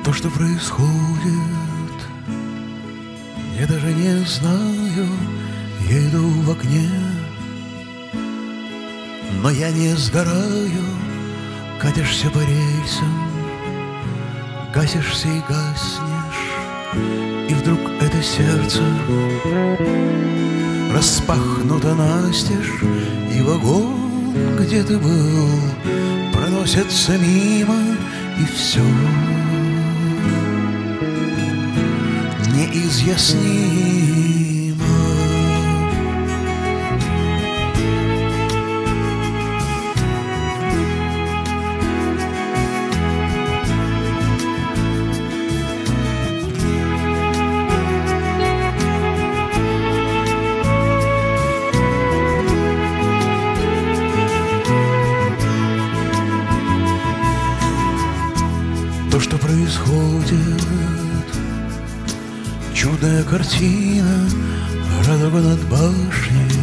То, что происходит, я даже не знаю. Я иду в окне, но я не сгораю. Катишься по рельсам, гасишься и гаснешь, и вдруг это сердце распахнуто настежь, и вагон, где ты был, проносится мимо, и все неизъяснимо. То, что происходит, чудная картина, радуга над башней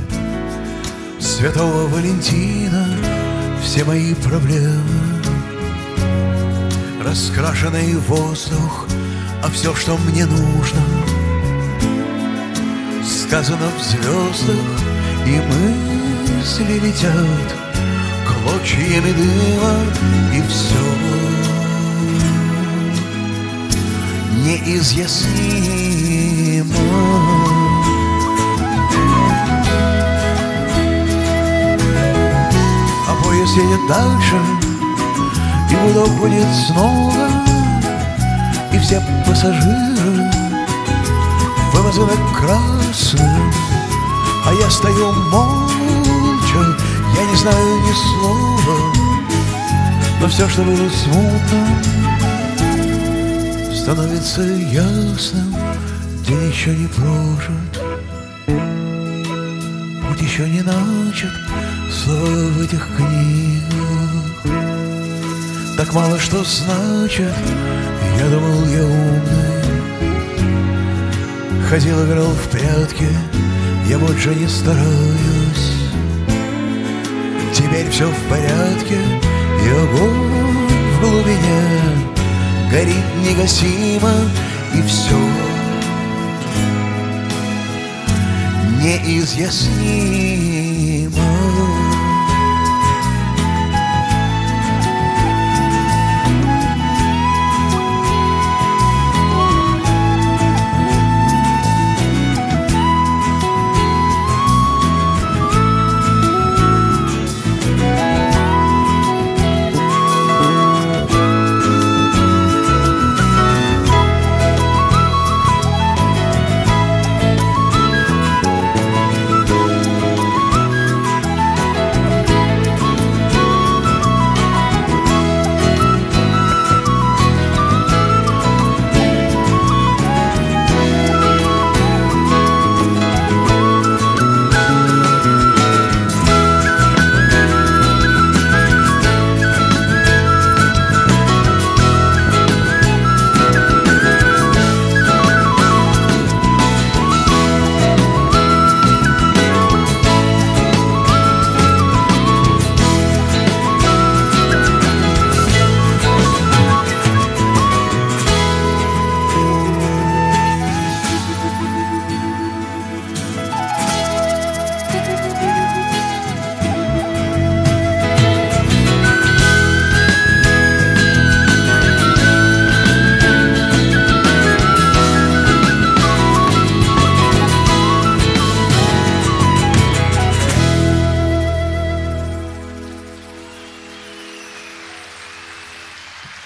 Святого Валентина. Все мои проблемы, раскрашенный воздух, а все, что мне нужно, сказано в звездах, и мысли летят клочьями дыма, и все неизъяснимо. А поезд едет дальше, и гудок будет снова, и все пассажиры вымазаны красным, а я стою молча, я не знаю ни слова, но все, что было смутно, становится ясным. День еще не прожит, путь еще не начат, слова в этих книгах так мало что значит. Я думал, я умный, ходил, играл в прятки, я больше не стараюсь. Теперь все в порядке, и огонь в глубине горит негасимо, и все неизъяснимо.